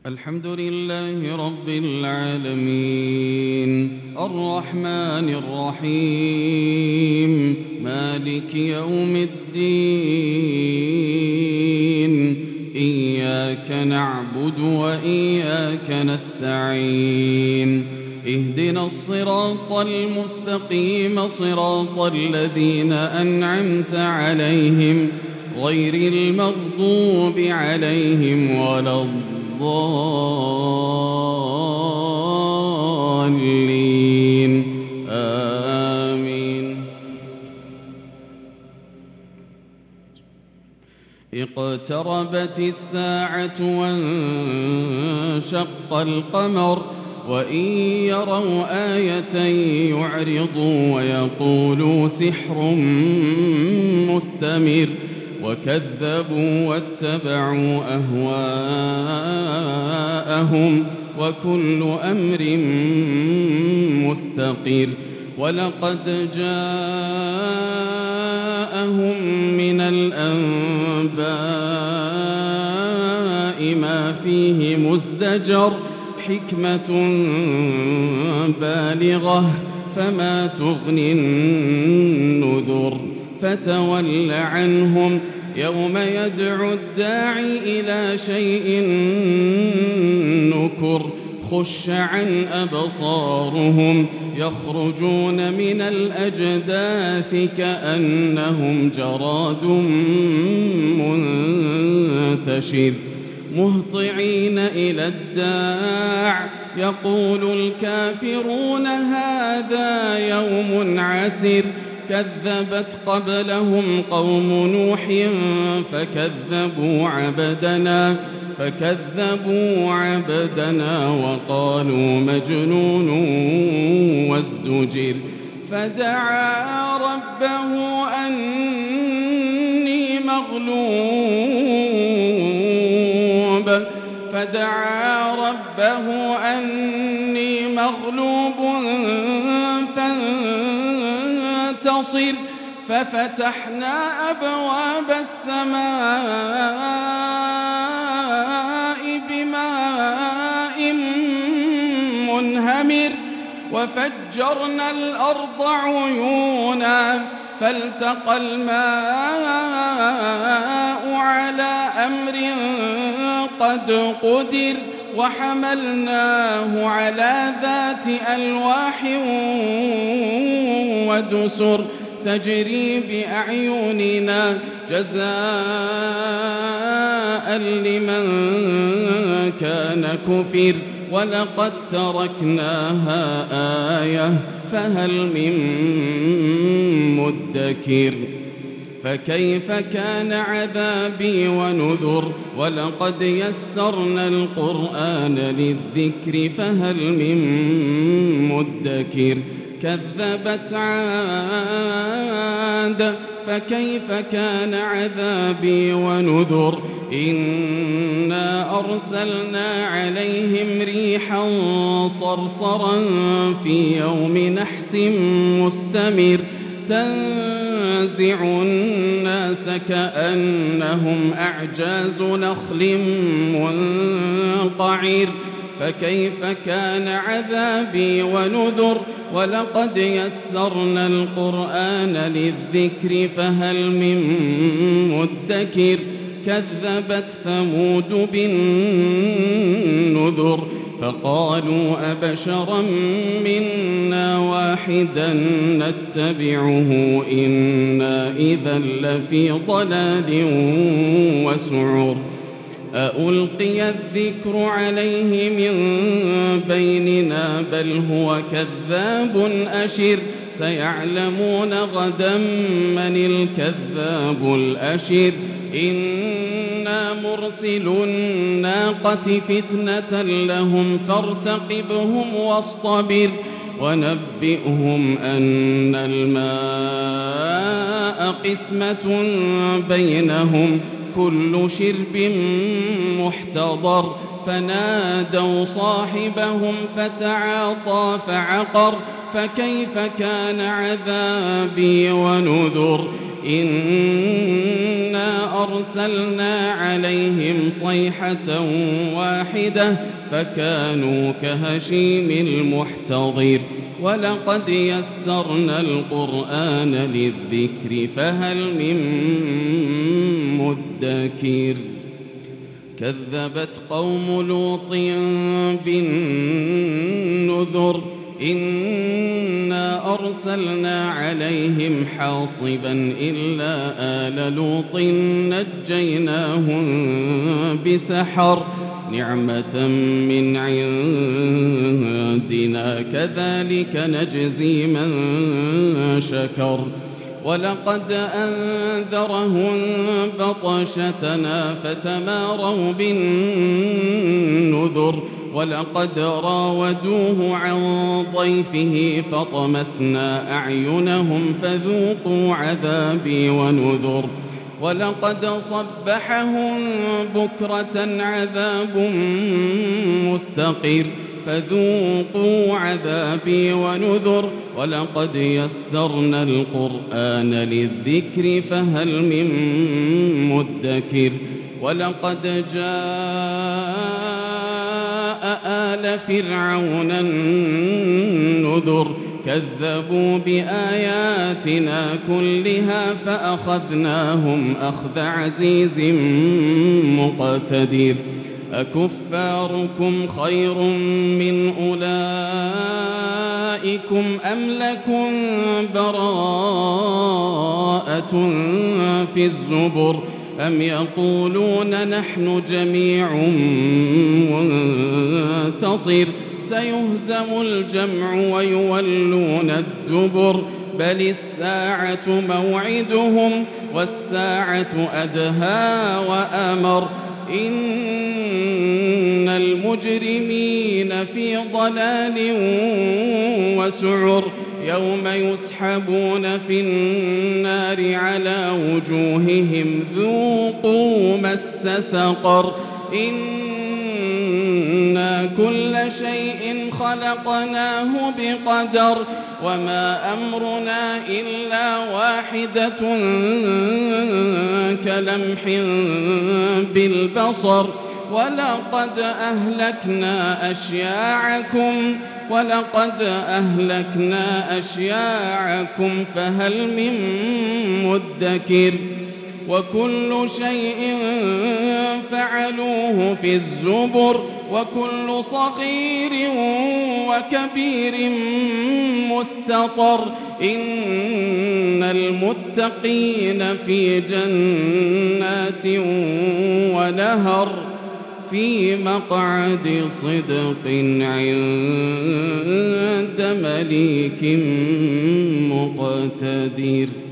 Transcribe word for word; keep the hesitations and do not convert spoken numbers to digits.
الحمد لله رب العالمين الرحمن الرحيم مالك يوم الدين إياك نعبد وإياك نستعين اهدنا الصراط المستقيم صراط الذين أنعمت عليهم غير المغضوب عليهم ولا الضالين آمين. اقتربت الساعة وانشق القمر وإن يروا آية يعرضوا ويقولوا سحر مستمر وكذبوا واتبعوا أهواءهم وكل أمر مستقر ولقد جاءهم من الأنباء ما فيه مزدجر حكمة بالغة فما تغني النذر فتول عنهم يوم يدعو الداعي إلى شيء نكر خش عن أبصارهم يخرجون من الأجداث كأنهم جراد منتشر مهطعين إلى الداع يقول الكافرون هذا يوم عسر كذبت قبلهم قوم نوح فكذبوا عبدنا فكذبوا عبدنا وقالوا مجنون وازدجر فدعا ربه أني مغلوب فدعا ربه أني مغلوب فانتصر ففتحنا أبواب السماء بماء منهمر وفجرنا الأرض عيونا فالتقى الماء على أمر قد قدر وحملناه على ذات ألواح ودسر تجري بأعيننا جزاء لمن كان كفر ولقد تركناها آية فهل من مدكر فكيف كان عذابي ونذر ولقد يسرنا القرآن للذكر فهل من مدكر كذبت عاد فكيف كان عذابي ونذر إنا أرسلنا عليهم ريحا صرصرا في يوم نحس مستمر تنزع الناس كأنهم أعجاز نخل منقعر فكيف كان عذابي ونذر ولقد يسرنا القرآن للذكر فهل من مدكر كذبت ثمود بالنذر فقالوا أبشرا منا واحدا نتبعه إنا إذا لفي ضلال وسعر أألقي الذكر عليه من بيننا بل هو كذاب أشر سيعلمون غدا من الكذاب الأشر إنا مرسل الناقة فتنة لهم فارتقبهم واصطبر ونبئهم أن الماء قسمة بينهم كل شرب محتضر فنادوا صاحبهم فتعاطى فعقر فكيف كان عذابي ونذر إنا أرسلنا عليهم صيحة واحدة فكانوا كهشيم المحتضر ولقد يسرنا القرآن للذكر فهل من مدكر كذبت قوم لوط بالنذر إنا أرسلنا عليهم حاصبا إلا آل لوط نجيناهم بسحر نعمة من عندنا كذلك نجزي من شكر ولقد أنذرهم بطشتنا فتماروا بالنذر ولقد راودوه عن ضيفه فطمسنا أعينهم فذوقوا عذابي ونذر ولقد صبحهم بكرة عذاب مستقر فذوقوا عذابي ونذر ولقد يسرنا القرآن للذكر فهل من مدكر ولقد جاء آل فرعون النذر كذبوا بآياتنا كلها فأخذناهم أخذ عزيز مقتدر أكفاركم خير من أولئكم أم لكم براءة في الزبر أم يقولون نحن جميع منتصر سيهزم الجمع ويولون الدبر بل الساعة موعدهم والساعة أدهى وأمر إن المجرمين في ضلال وسعر يوم يسحبون في النار على وجوههم ذوقوا مس سقر إنا كل شيء خلقناه بقدر وما أمرنا إلا واحدة كلمح بالبصر ولقد أهلكنا أشياعكم ولقد أهلكنا أشياعكم فهل من مدكر وكل شيء فعلوه في الزبر وكل صغير وكبير مستطر إن المتقين في جنات ونهر في مقعد صدق عند مليك مقتدر.